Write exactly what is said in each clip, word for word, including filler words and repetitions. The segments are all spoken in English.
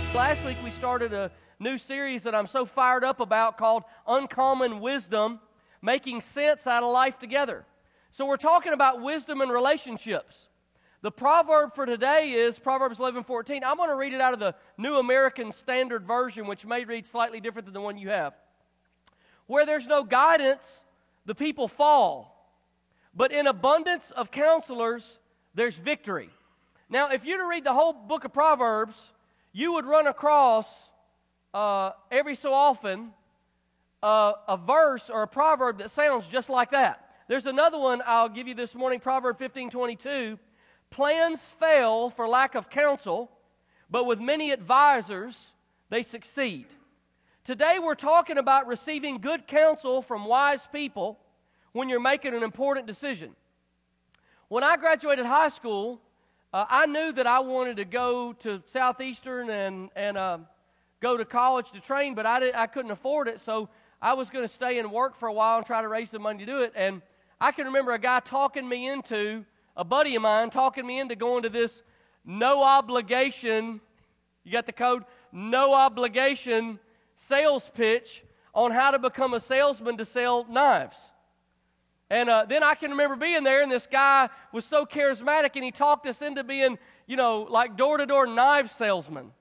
Last week we started a new series that I'm so fired up about called Uncommon Wisdom, Making Sense Out of Life Together. So we're talking about wisdom and relationships. The proverb for today is Proverbs eleven fourteen. I'm going to read it out of the New American Standard Version, which may read slightly different than the one you have. Where there's no guidance, the people fall. But in abundance of counselors, there's victory. Now, if you were to read the whole book of Proverbs, you would run across uh, every so often uh, a verse or a proverb that sounds just like that. There's another one I'll give you this morning, Proverbs fifteen twenty-two. Plans fail for lack of counsel, but with many advisors, they succeed. Today we're talking about receiving good counsel from wise people when you're making an important decision. When I graduated high school, Uh, I knew that I wanted to go to Southeastern and and uh, go to college to train, but I, did, I couldn't afford it, so I was going to stay and work for a while and try to raise the money to do it. And I can remember a guy talking me into, a buddy of mine, talking me into going to this no obligation, you got the code? No obligation sales pitch on how to become a salesman to sell knives. And uh, then I can remember being there, and this guy was so charismatic, and he talked us into being, you know, like door-to-door knife salesman.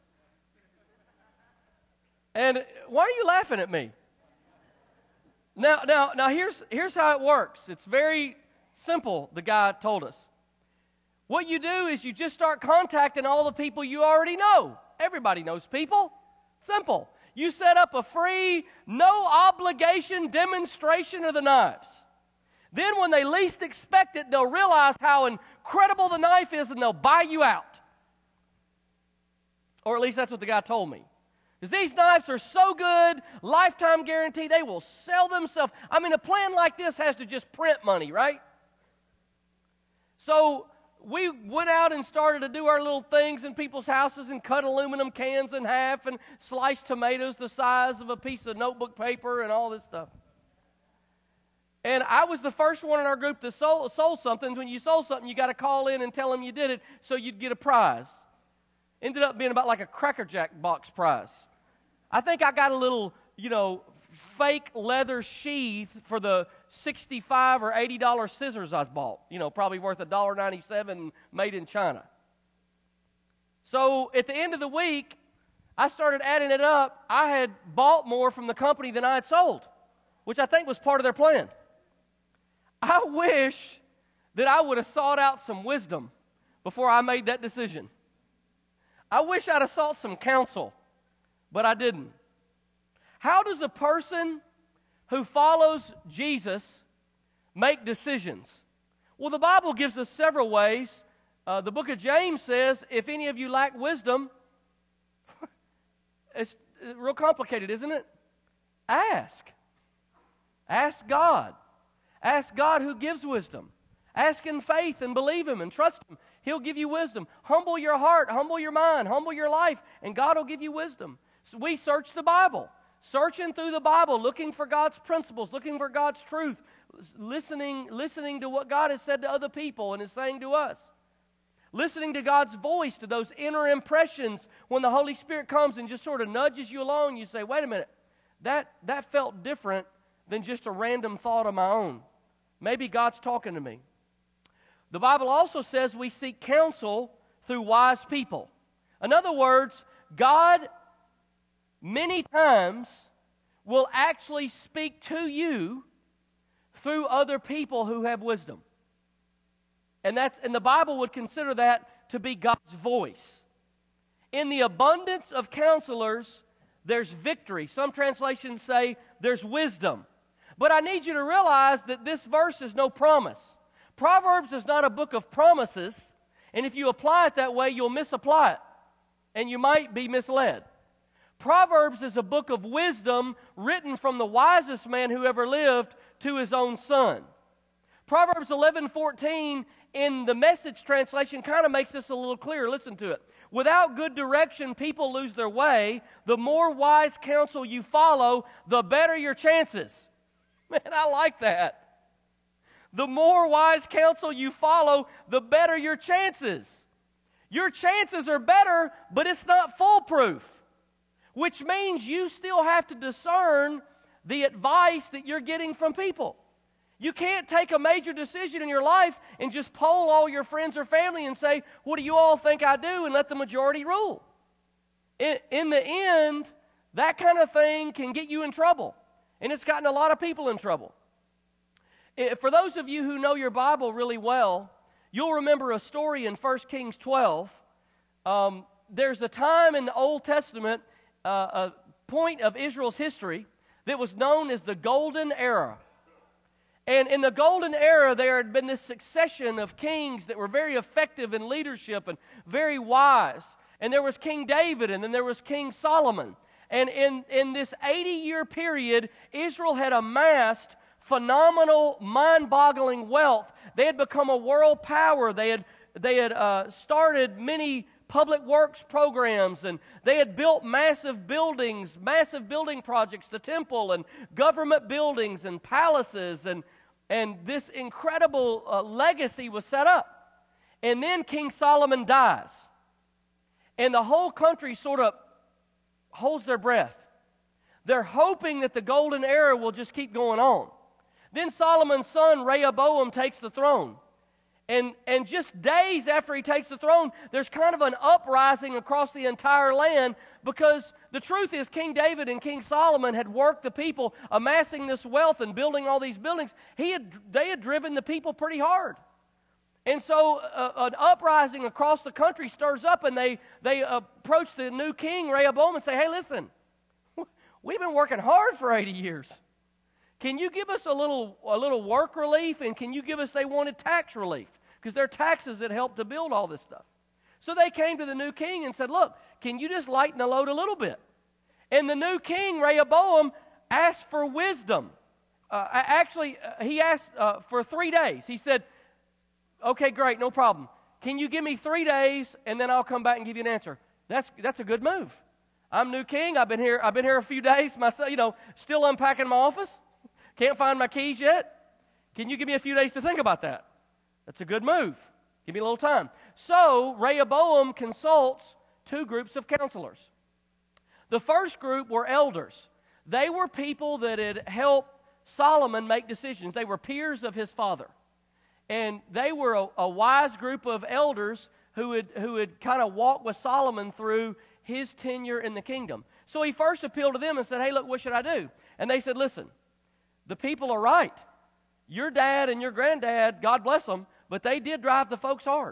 And why are you laughing at me? Now, now, now here's, here's how it works. It's very simple, the guy told us. What you do is you just start contacting all the people you already know. Everybody knows people. Simple. You set up a free, no-obligation demonstration of the knives. Then when they least expect it, they'll realize how incredible the knife is, and they'll buy you out. Or at least that's what the guy told me. Because these knives are so good, lifetime guarantee, they will sell themselves. I mean, a plan like this has to just print money, right? So we went out and started to do our little things in people's houses and cut aluminum cans in half and slice tomatoes the size of a piece of notebook paper and all this stuff. And I was the first one in our group that sold, sold something. When you sold something, you got to call in and tell them you did it so you'd get a prize. Ended up being about like a Cracker Jack box prize. I think I got a little, you know, fake leather sheath for the sixty-five or eighty dollar scissors I bought. You know, probably worth one dollar ninety-seven, made in China. So at the end of the week, I started adding it up. I had bought more from the company than I had sold, which I think was part of their plan. I wish that I would have sought out some wisdom before I made that decision. I wish I'd have sought some counsel, but I didn't. How does a person who follows Jesus make decisions? Well, the Bible gives us several ways. Uh, the book of James says, if any of you lack wisdom, it's real complicated, isn't it? Ask. Ask God. Ask God who gives wisdom. Ask in faith and believe Him and trust Him. He'll give you wisdom. Humble your heart, humble your mind, humble your life, and God will give you wisdom. So we search the Bible. Searching through the Bible, looking for God's principles, looking for God's truth, listening, listening to what God has said to other people and is saying to us. Listening to God's voice, to those inner impressions when the Holy Spirit comes and just sort of nudges you along. You say, wait a minute, that, that felt different than just a random thought of my own. Maybe God's talking to me. The Bible also says we seek counsel through wise people. In other words, God many times will actually speak to you through other people who have wisdom. And that's and the Bible would consider that to be God's voice. In the abundance of counselors, there's victory. Some translations say there's wisdom. But I need you to realize that this verse is no promise. Proverbs is not a book of promises, and if you apply it that way, you'll misapply it, and you might be misled. Proverbs is a book of wisdom written from the wisest man who ever lived to his own son. Proverbs eleven fourteen in the Message translation kind of makes this a little clearer. Listen to it. Without good direction, people lose their way. The more wise counsel you follow, the better your chances. Man, I like that. The more wise counsel you follow, the better your chances. Your chances are better, but it's not foolproof. which means you still have to discern the advice that you're getting from people. You can't take a major decision in your life and just poll all your friends or family and say, what do you all think I do, and let the majority rule. In, in the end, that kind of thing can get you in trouble, and it's gotten a lot of people in trouble. For those of you who know your Bible really well, you'll remember a story in First Kings twelve. Um, there's a time in the Old Testament, uh, a point of Israel's history that was known as the Golden Era. And in the Golden Era, there had been this succession of kings that were very effective in leadership and very wise. And there was King David, and then there was King Solomon. And in, in this eighty-year period, Israel had amassed phenomenal, mind-boggling wealth. They had become a world power. They had, they had uh, started many public works programs, and they had built massive buildings, massive building projects, the temple, and government buildings, and palaces, and, and this incredible uh, legacy was set up. And then King Solomon dies, and the whole country sort of holds their breath. They're hoping that the golden era will just keep going on. Then Solomon's son, Rehoboam, takes the throne. And, and just days after he takes the throne, there's kind of an uprising across the entire land, because the truth is King David and King Solomon had worked the people, amassing this wealth and building all these buildings. He had, they had driven the people pretty hard. And so uh, an uprising across the country stirs up, and they, they approach the new king, Rehoboam, and say, hey, listen, we've been working hard for eighty years. Can you give us a little a little work relief, and can you give us, they wanted tax relief, because their taxes had helped to build all this stuff. So they came to the new king and said, look, can you just lighten the load a little bit? And the new king, Rehoboam, asked for wisdom. Uh, actually, uh, he asked uh, for three days. He said, okay, great, no problem. Can you give me three days, and then I'll come back and give you an answer? That's that's a good move. I'm new king. I've been here. I've been here a few days myself. You know, still unpacking my office. Can't find my keys yet. Can you give me a few days to think about that? That's a good move. Give me a little time. So Rehoboam consults two groups of counselors. The first group were elders. They were people that had helped Solomon make decisions. They were peers of his father. And they were a, a wise group of elders who had, who had kind of walked with Solomon through his tenure in the kingdom. So he first appealed to them and said, hey, look, what should I do? And they said, listen, the people are right. Your dad and your granddad, God bless them, but they did drive the folks hard.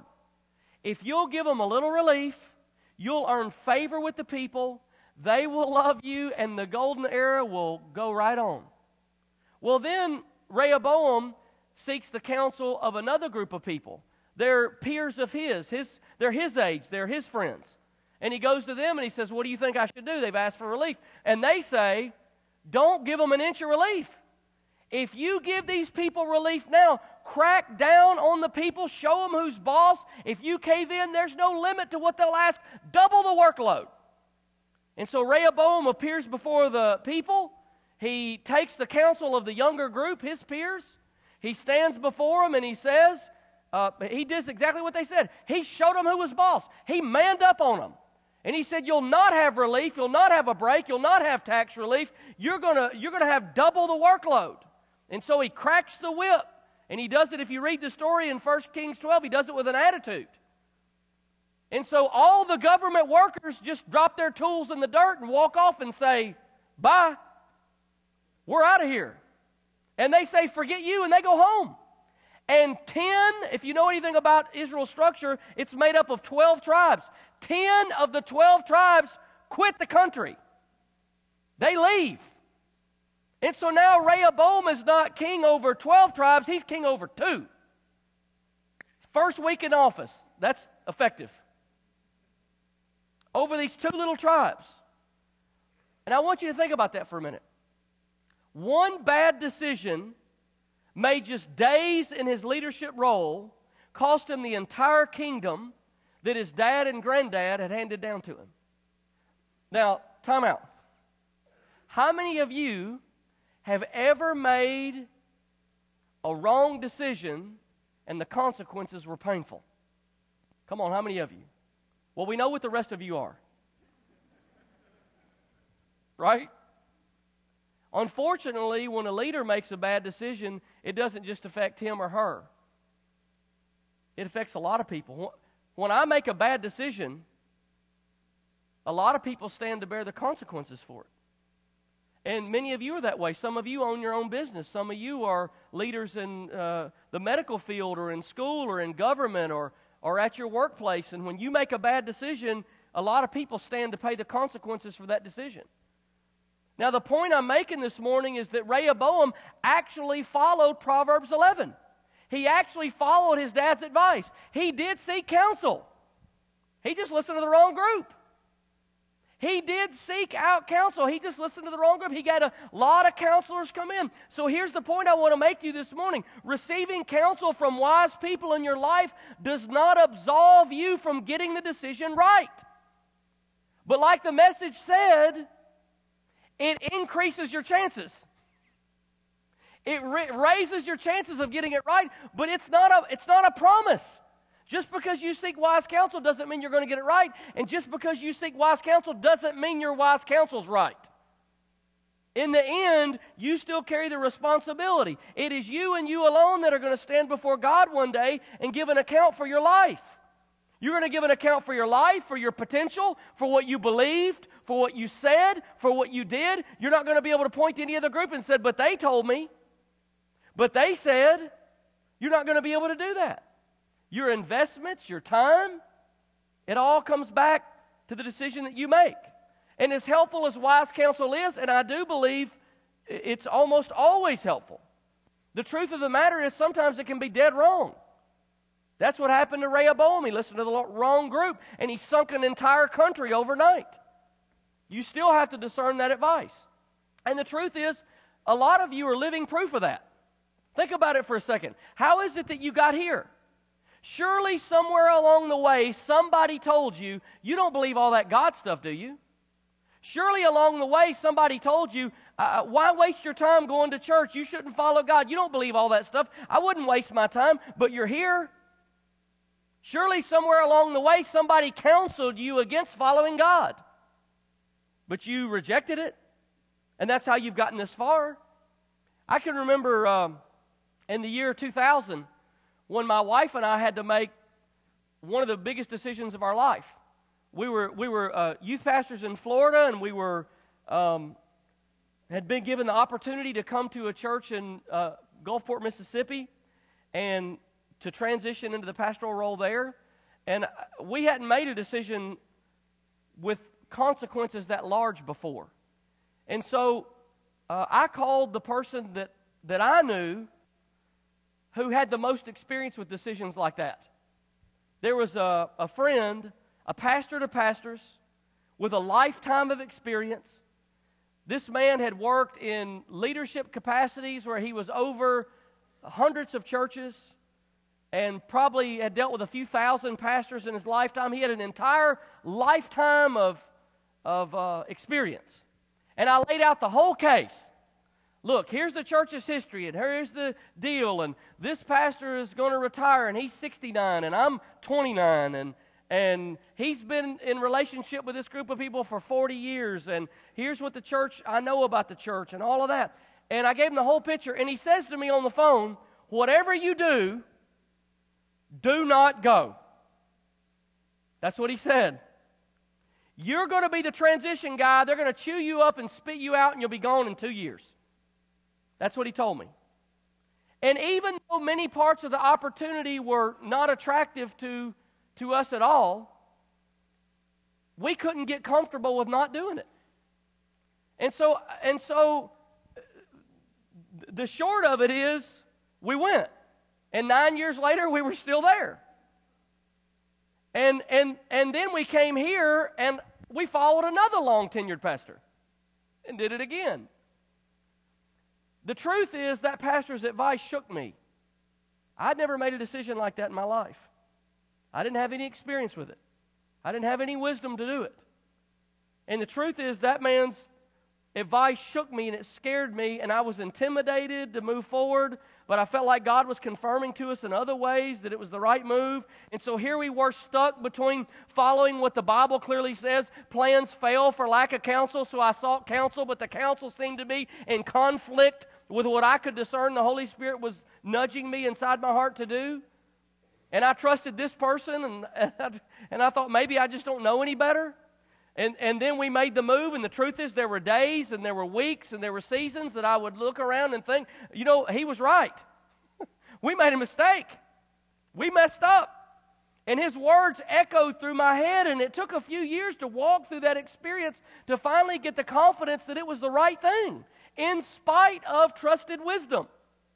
If you'll give them a little relief, you'll earn favor with the people, they will love you, and the golden era will go right on. Well, then Rehoboam seeks the counsel of another group of people. They're peers of his. his. They're his age. They're his friends. And he goes to them and he says, what do you think I should do? They've asked for relief. And they say, don't give them an inch of relief. If you give these people relief now, crack down on the people, show them who's boss. If you cave in, there's no limit to what they'll ask. Double the workload. And so Rehoboam appears before the people. He takes the counsel of the younger group, his peers. He stands before them and he says, uh, he does exactly what they said. He showed them who was boss. He manned up on them. And he said, you'll not have relief, you'll not have a break, you'll not have tax relief. You're gonna, you're gonna have double the workload. And so he cracks the whip. And he does it, if you read the story in First Kings twelve, he does it with an attitude. And so all the government workers just drop their tools in the dirt and walk off and say, bye, we're out of here. And they say, forget you, and they go home. And ten, if you know anything about Israel's structure, it's made up of twelve tribes. ten of the twelve tribes quit the country. They leave. And so now Rehoboam is not king over twelve tribes, he's king over two. First week in office, that's effective. Over these two little tribes. And I want you to think about that for a minute. One bad decision made just days in his leadership role cost him the entire kingdom that his dad and granddad had handed down to him. Now, time out. How many of you have ever made a wrong decision and the consequences were painful? Come on, how many of you? Well, we know what the rest of you are. right? Unfortunately, when a leader makes a bad decision, it doesn't just affect him or her. It affects a lot of people. When I make a bad decision, a lot of people stand to bear the consequences for it. And many of you are that way. Some of you own your own business. Some of you are leaders in uh, the medical field or in school or in government or, or at your workplace. And when you make a bad decision, a lot of people stand to pay the consequences for that decision. Now, the point I'm making this morning is that Rehoboam actually followed Proverbs eleven. He actually followed his dad's advice. He did seek counsel. He just listened to the wrong group. He did seek out counsel. He just listened to the wrong group. He got a lot of counselors come in. So here's the point I want to make to you this morning. Receiving counsel from wise people in your life does not absolve you from getting the decision right. But like the message said, it increases your chances. It ra- raises your chances of getting it right, but it's not a, it's not a promise. Just because you seek wise counsel doesn't mean you're going to get it right, and just because you seek wise counsel doesn't mean your wise counsel's right. In the end, you still carry the responsibility. It is you and you alone that are going to stand before God one day and give an account for your life. You're going to give an account for your life, for your potential, for what you believed, for what you said, for what you did. You're not going to be able to point to any other group and say, but they told me, but they said. You're not going to be able to do that. Your investments, your time, it all comes back to the decision that you make. And as helpful as wise counsel is, and I do believe it's almost always helpful, the truth of the matter is sometimes it can be dead wrong. That's what happened to Rehoboam. He listened to the wrong group, and he sunk an entire country overnight. You still have to discern that advice. And the truth is, a lot of you are living proof of that. Think about it for a second. How is it that you got here? Surely somewhere along the way, somebody told you, you don't believe all that God stuff, do you? Surely along the way, somebody told you, uh, why waste your time going to church? You shouldn't follow God. You don't believe all that stuff. I wouldn't waste my time, but you're here. Surely somewhere along the way, somebody counseled you against following God, but you rejected it, and that's how you've gotten this far. I can remember um, in the year two thousand, when my wife and I had to make one of the biggest decisions of our life. We were we were uh, youth pastors in Florida, and we were um, had been given the opportunity to come to a church in uh, Gulfport, Mississippi, and to transition into the pastoral role there. And we hadn't made a decision with consequences that large before. And so uh, I called the person that, that I knew who had the most experience with decisions like that. There was a, a friend, a pastor to pastors, with a lifetime of experience. This man had worked in leadership capacities where he was over hundreds of churches and probably had dealt with a few thousand pastors in his lifetime. He had an entire lifetime of, of uh, experience. And I laid out the whole case. Look, here's the church's history, and here's the deal, and this pastor is going to retire, and he's sixty-nine, and I'm twenty-nine, and, and he's been in relationship with this group of people for forty years, and here's what the church, I know about the church, and all of that. And I gave him the whole picture, and he says to me on the phone, whatever you do, do not go. That's what he said. You're going to be the transition guy. They're going to chew you up and spit you out, and you'll be gone in two years. That's what he told me. And even though many parts of the opportunity were not attractive to, to us at all, we couldn't get comfortable with not doing it. And so, and so the short of it is we went. And nine years later, we were still there. And, and, and then we came here, and we followed another long-tenured pastor and did it again. The truth is that pastor's advice shook me. I'd never made a decision like that in my life. I didn't have any experience with it. I didn't have any wisdom to do it. And the truth is that man's advice shook me and it scared me, and I was intimidated to move forward, but I felt like God was confirming to us in other ways that it was the right move. And so here we were stuck between following what the Bible clearly says, plans fail for lack of counsel, so I sought counsel, but the counsel seemed to be in conflict with what I could discern the Holy Spirit was nudging me inside my heart to do. And I trusted this person, and, and, I, and I thought maybe I just don't know any better. And, and then we made the move, and the truth is there were days and there were weeks and there were seasons that I would look around and think, you know, he was right. We made a mistake. We messed up. And his words echoed through my head, and it took a few years to walk through that experience to finally get the confidence that it was the right thing, in spite of trusted wisdom.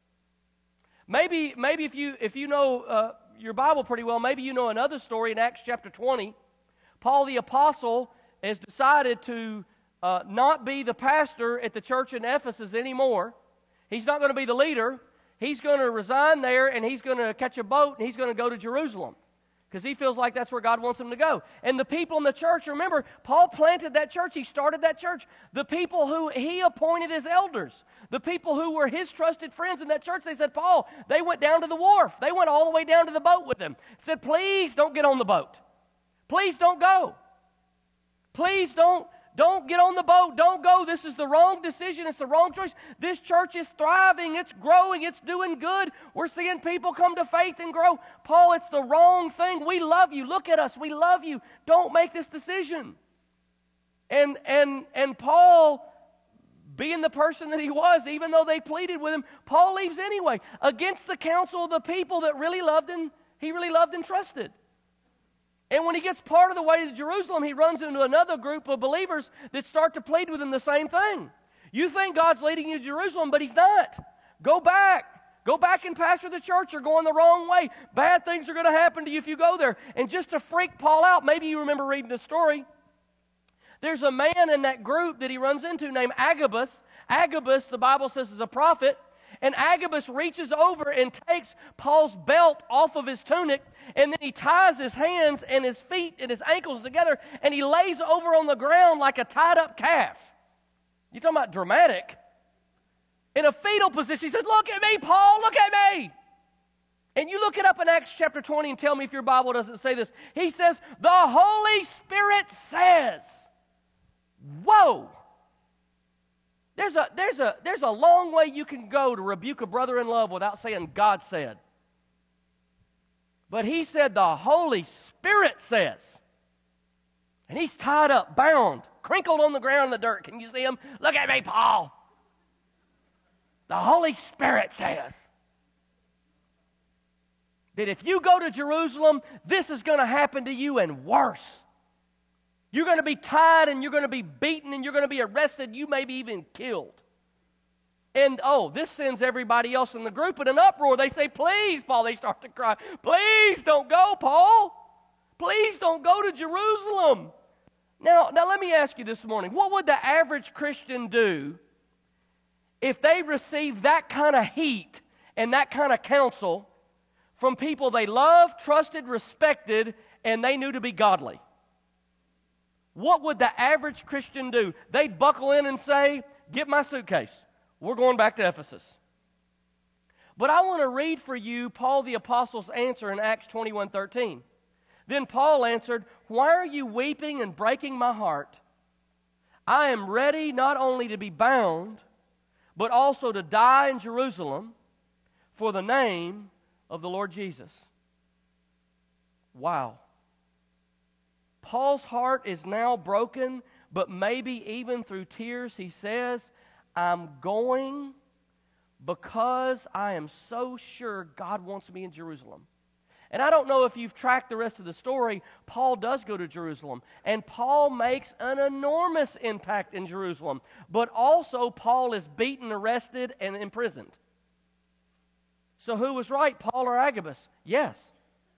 Maybe, maybe if you if you know uh, your Bible pretty well, maybe you know another story in Acts chapter twenty. Paul the Apostle has decided to uh, not be the pastor at the church in Ephesus anymore. He's not going to be the leader. He's going to resign there, and he's going to catch a boat, and he's going to go to Jerusalem because he feels like that's where God wants him to go. And the people in the church, remember, Paul planted that church. He started that church. The people who he appointed as elders, the people who were his trusted friends in that church, they said, Paul, they went down to the wharf. They went all the way down to the boat with him. Said, please don't get on the boat. Please don't go. Please don't, don't get on the boat. Don't go. This is the wrong decision. It's the wrong choice. This church is thriving. It's growing. It's doing good. We're seeing people come to faith and grow. Paul, it's the wrong thing. We love you. Look at us. We love you. Don't make this decision. And, and, and Paul, being the person that he was, even though they pleaded with him, Paul leaves anyway, against the counsel of the people that really loved him, he really loved and trusted. And when he gets part of the way to Jerusalem, he runs into another group of believers that start to plead with him the same thing. You think God's leading you to Jerusalem, but he's not. Go back. Go back and pastor the church. You're going the wrong way. Bad things are going to happen to you if you go there. And just to freak Paul out, maybe you remember reading this story. There's a man in that group that he runs into named Agabus. Agabus, the Bible says, is a prophet. And Agabus reaches over and takes Paul's belt off of his tunic, and then he ties his hands and his feet and his ankles together, and he lays over on the ground like a tied-up calf. You're talking about dramatic. In a fetal position, he says, look at me, Paul, look at me. And you look it up in Acts chapter twenty and tell me if your Bible doesn't say this. He says, the Holy Spirit says, whoa. There's a, there's, a, there's a long way you can go to rebuke a brother in love without saying God said. But he said the Holy Spirit says. And he's tied up, bound, crinkled on the ground in the dirt. Can you see him? Look at me, Paul. The Holy Spirit says that if you go to Jerusalem, this is going to happen to you and worse. You're going to be tied, and you're going to be beaten, and you're going to be arrested. You may be even killed. And, oh, this sends everybody else in the group in an uproar. They say, please, Paul. They start to cry. Please don't go, Paul. Please don't go to Jerusalem. Now, now let me ask you this morning. What would the average Christian do if they received that kind of heat and that kind of counsel from people they loved, trusted, respected, and they knew to be godly? What would the average Christian do? They'd buckle in and say, get my suitcase. We're going back to Ephesus. But I want to read for you Paul the Apostle's answer in Acts twenty-one thirteen. Then Paul answered, why are you weeping and breaking my heart? I am ready not only to be bound, but also to die in Jerusalem for the name of the Lord Jesus. Wow. Paul's heart is now broken, but maybe even through tears he says, I'm going because I am so sure God wants me in Jerusalem. And I don't know if you've tracked the rest of the story. Paul does go to Jerusalem, and Paul makes an enormous impact in Jerusalem. But also Paul is beaten, arrested, and imprisoned. So who was right, Paul or Agabus? Yes.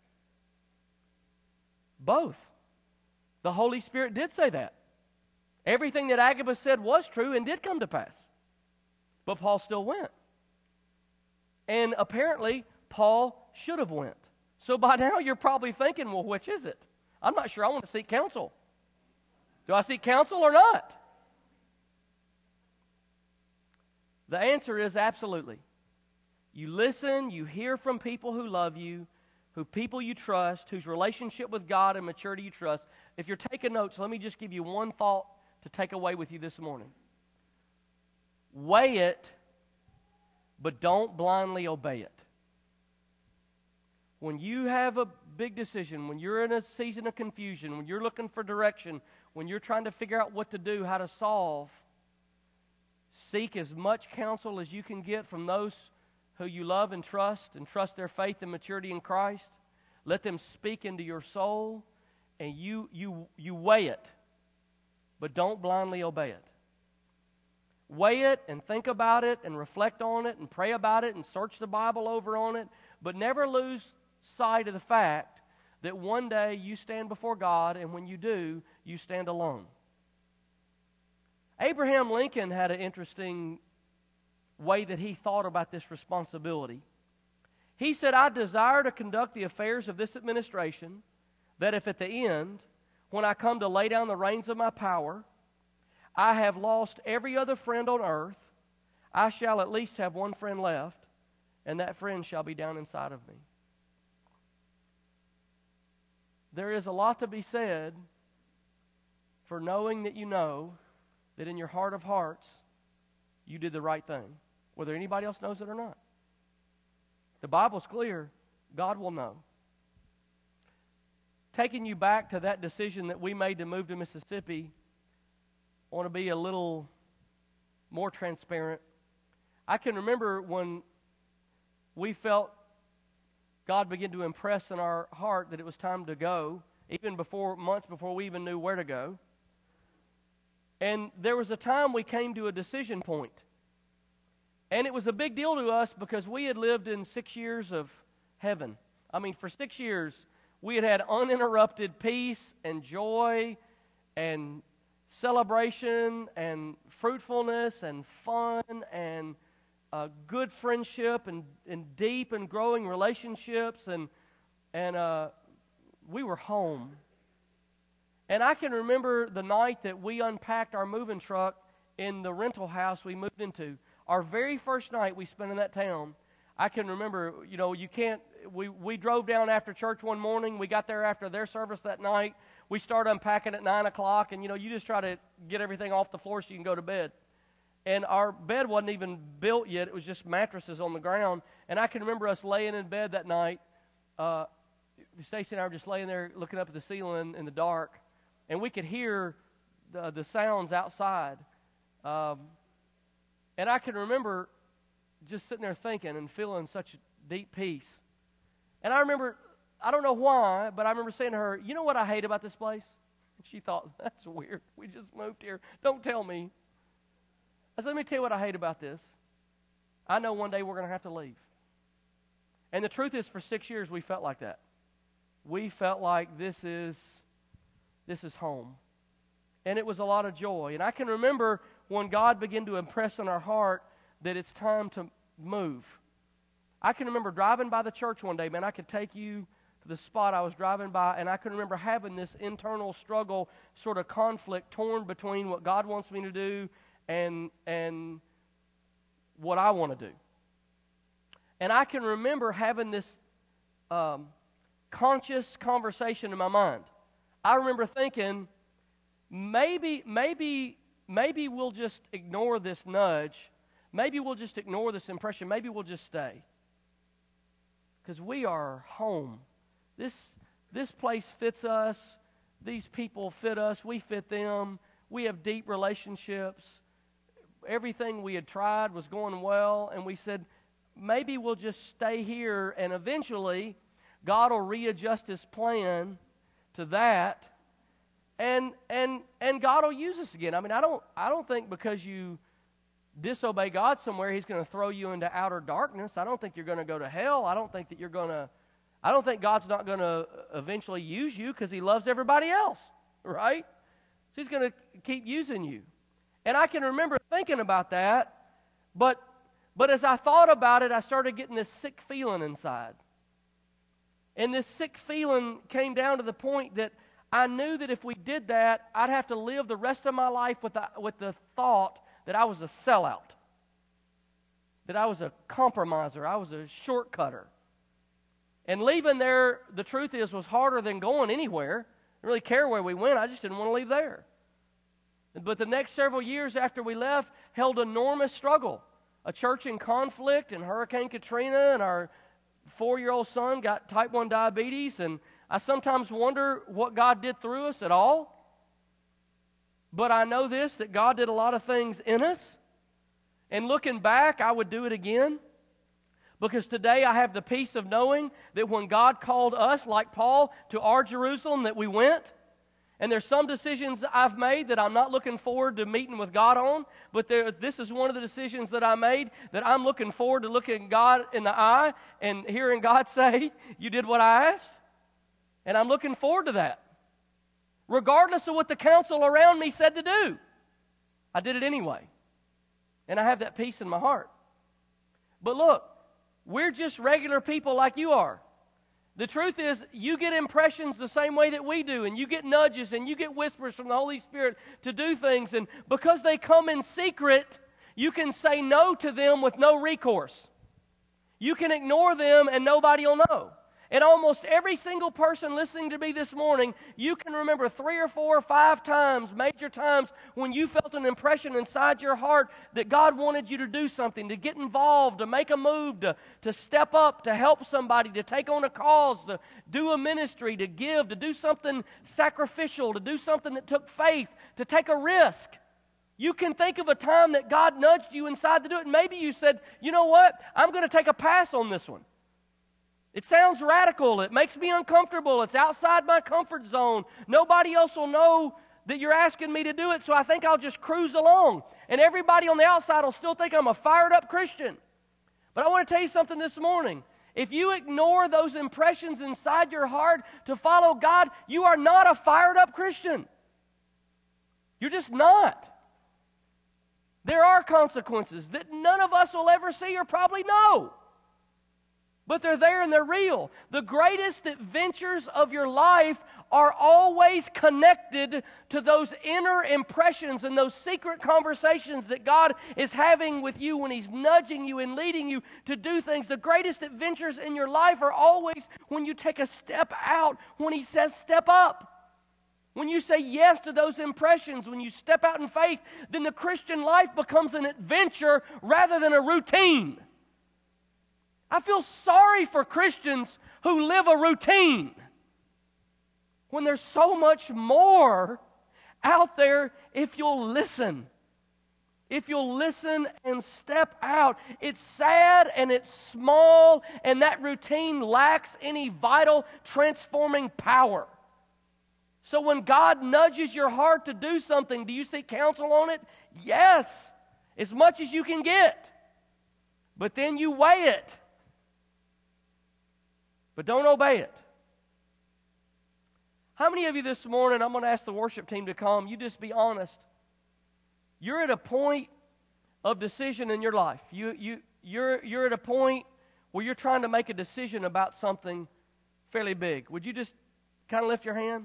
Both. The Holy Spirit did say that. Everything that Agabus said was true and did come to pass. But Paul still went. And apparently, Paul should have went. So by now, you're probably thinking, well, which is it? I'm not sure I want to seek counsel. Do I seek counsel or not? The answer is absolutely. You listen, you hear from people who love you, who people you trust, whose relationship with God and maturity you trust. If you're taking notes, let me just give you one thought to take away with you this morning. Weigh it, but don't blindly obey it. When you have a big decision, when you're in a season of confusion, when you're looking for direction, when you're trying to figure out what to do, how to solve, seek as much counsel as you can get from those who you love and trust, and trust their faith and maturity in Christ. Let them speak into your soul, and you you you weigh it, but don't blindly obey it. Weigh it and think about it and reflect on it and pray about it and search the Bible over on it, but never lose sight of the fact that one day you stand before God, and when you do, you stand alone. Abraham Lincoln had an interesting way that he thought about this responsibility. He said, I desire to conduct the affairs of this administration, that if at the end, when I come to lay down the reins of my power, I have lost every other friend on earth, I shall at least have one friend left, and that friend shall be down inside of me. There is a lot to be said for knowing that you know that in your heart of hearts, you did the right thing, whether anybody else knows it or not. The Bible's clear. God will know. Taking you back to that decision that we made to move to Mississippi, I want to be a little more transparent. I can remember when we felt God began to impress in our heart that it was time to go, even before months before we even knew where to go. And there was a time we came to a decision point. And it was a big deal to us because we had lived in six years of heaven. I mean, for six years, we had had uninterrupted peace and joy and celebration and fruitfulness and fun and uh, good friendship and, and deep and growing relationships. And, and uh, we were home. And I can remember the night that we unpacked our moving truck in the rental house we moved into. Our very first night we spent in that town, I can remember, you know, you can't, we, we drove down after church one morning. We got there after their service that night. We started unpacking at nine o'clock, and, you know, you just try to get everything off the floor so you can go to bed. And our bed wasn't even built yet. It was just mattresses on the ground. And I can remember us laying in bed that night. Uh, Stacy and I were just laying there looking up at the ceiling in the dark, and we could hear the, the sounds outside. Um, and I can remember just sitting there thinking and feeling such deep peace. And I remember, I don't know why, but I remember saying to her, you know what I hate about this place? And she thought, that's weird. We just moved here. Don't tell me. I said, let me tell you what I hate about this. I know one day we're going to have to leave. And the truth is, for six years, we felt like that. We felt like this is, this is home. And it was a lot of joy. And I can remember when God began to impress on our heart that it's time to move. I can remember driving by the church one day, man, I could take you to the spot I was driving by, and I can remember having this internal struggle, sort of conflict, torn between what God wants me to do and, and what I want to do. And I can remember having this um, conscious conversation in my mind. I remember thinking, maybe, maybe, maybe we'll just ignore this nudge. Maybe we'll just ignore this impression. Maybe we'll just stay. Because we are home. This, this place fits us. These people fit us. We fit them. We have deep relationships. Everything we had tried was going well. And we said, maybe we'll just stay here. And eventually, God will readjust His plan to that. And, and, and God will use us again. I mean, I don't, I don't think because you disobey God somewhere, He's going to throw you into outer darkness. I don't think you're going to go to hell. I don't think that you're going to, I don't think God's not going to eventually use you because He loves everybody else, right? So He's going to keep using you. And I can remember thinking about that, but, but as I thought about it, I started getting this sick feeling inside. And this sick feeling came down to the point that I knew that if we did that, I'd have to live the rest of my life with the, with the thought that I was a sellout. that I was a compromiser. I was a shortcutter. And leaving there, the truth is, was harder than going anywhere. I didn't really care where we went. I just didn't want to leave there. But the next several years after we left held enormous struggle. A church in conflict, and Hurricane Katrina, and our four-year-old son got type one diabetes. And I sometimes wonder what God did through us at all. But I know this, that God did a lot of things in us. And looking back, I would do it again. Because today I have the peace of knowing that when God called us, like Paul, to our Jerusalem, that we went. And there's some decisions I've made that I'm not looking forward to meeting with God on. But there, this is one of the decisions that I made that I'm looking forward to looking God in the eye and hearing God say, you did what I asked. And I'm looking forward to that. Regardless of what the council around me said to do. I did it anyway. And I have that peace in my heart. But look, we're just regular people like you are. The truth is, you get impressions the same way that we do, and you get nudges, and you get whispers from the Holy Spirit to do things, and because they come in secret, you can say no to them with no recourse. You can ignore them, and nobody will know. And almost every single person listening to me this morning, you can remember three or four or five times, major times, when you felt an impression inside your heart that God wanted you to do something, to get involved, to make a move, to, to step up, to help somebody, to take on a cause, to do a ministry, to give, to do something sacrificial, to do something that took faith, to take a risk. You can think of a time that God nudged you inside to do it, and maybe you said, you know what, I'm going to take a pass on this one. It sounds radical. It makes me uncomfortable. It's outside my comfort zone. Nobody else will know that you're asking me to do it, so I think I'll just cruise along. And everybody on the outside will still think I'm a fired-up Christian. But I want to tell you something this morning. If you ignore those impressions inside your heart to follow God, you are not a fired-up Christian. You're just not. There are consequences that none of us will ever see or probably know. But they're there and they're real. The greatest adventures of your life are always connected to those inner impressions and those secret conversations that God is having with you when He's nudging you and leading you to do things. The greatest adventures in your life are always when you take a step out, when He says step up. When you say yes to those impressions, when you step out in faith, then the Christian life becomes an adventure rather than a routine. I feel sorry for Christians who live a routine when there's so much more out there if you'll listen. If you'll listen and step out. It's sad and it's small, and that routine lacks any vital transforming power. So when God nudges your heart to do something, do you seek counsel on it? Yes, as much as you can get. But then you weigh it. But don't obey it. How many of you this morning, I'm going to ask the worship team to come, you just be honest. You're at a point of decision in your life. You, you, you're, you're at a point where you're trying to make a decision about something fairly big. Would you just kind of lift your hand?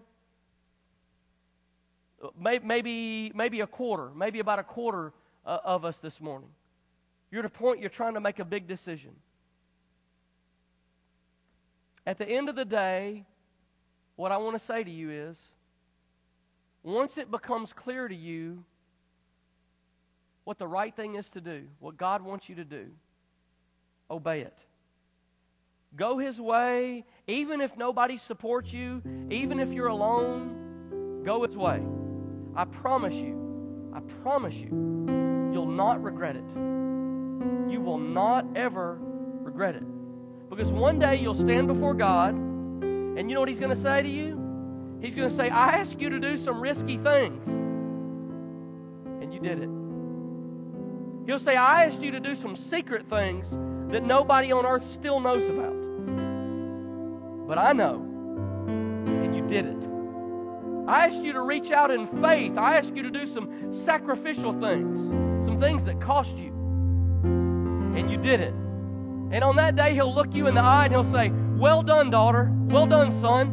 Maybe, maybe a quarter, maybe about a quarter uh, of us this morning. You're at a point you're trying to make a big decision. At the end of the day, what I want to say to you is, once it becomes clear to you what the right thing is to do, what God wants you to do, obey it. Go His way, even if nobody supports you, even if you're alone, go His way. I promise you, I promise you, you'll not regret it. You will not ever regret it. Because one day you'll stand before God, and you know what He's going to say to you? He's going to say, I asked you to do some risky things, and you did it. He'll say, I asked you to do some secret things that nobody on earth still knows about. But I know, and you did it. I asked you to reach out in faith. I asked you to do some sacrificial things, some things that cost you, and you did it. And on that day, He'll look you in the eye and He'll say, well done, daughter. Well done,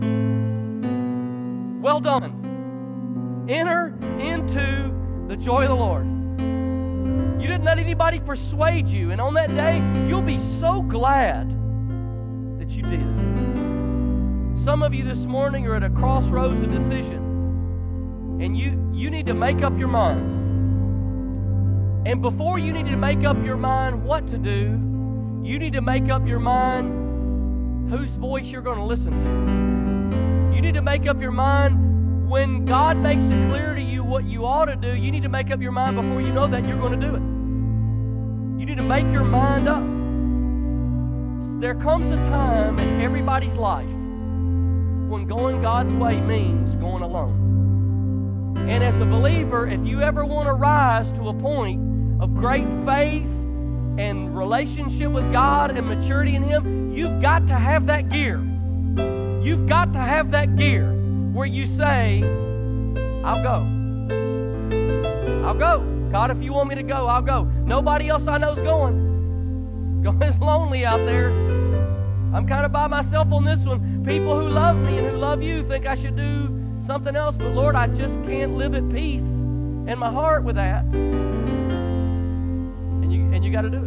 son. Well done. Enter into the joy of the Lord. You didn't let anybody persuade you. And on that day, you'll be so glad that you did. Some of you this morning are at a crossroads of decision. And you, you need to make up your mind. And before you need to make up your mind what to do, you need to make up your mind whose voice you're going to listen to. You need to make up your mind when God makes it clear to you what you ought to do. You need to make up your mind before you know that you're going to do it. You need to make your mind up. There comes a time in everybody's life when going God's way means going alone. And as a believer, if you ever want to rise to a point of great faith and relationship with God and maturity in Him, you've got to have that gear. You've got to have that gear where you say, I'll go. I'll go. God, if you want me to go, I'll go. Nobody else I know's going. It's lonely out there. I'm kind of by myself on this one. People who love me and who love you think I should do something else, but Lord, I just can't live at peace in my heart with that. And you and you got to do it.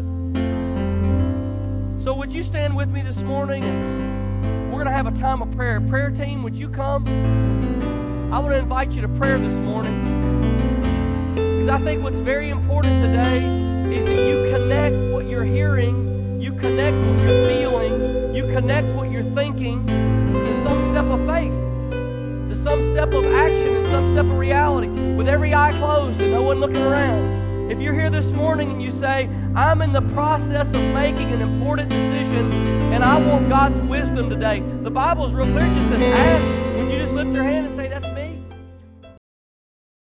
So would you stand with me this morning? And we're going to have a time of prayer. Prayer team, would you come? I want to invite you to prayer this morning, because I think what's very important today is that you connect what you're hearing, you connect what you're feeling, you connect what you're thinking to some step of faith, to some step of action and some step of reality, with every eye closed and no one looking around. If you're here this morning and you say, I'm in the process of making an important decision and I want God's wisdom today, the Bible is real clear. It just says, ask. Would you just lift your hand and say,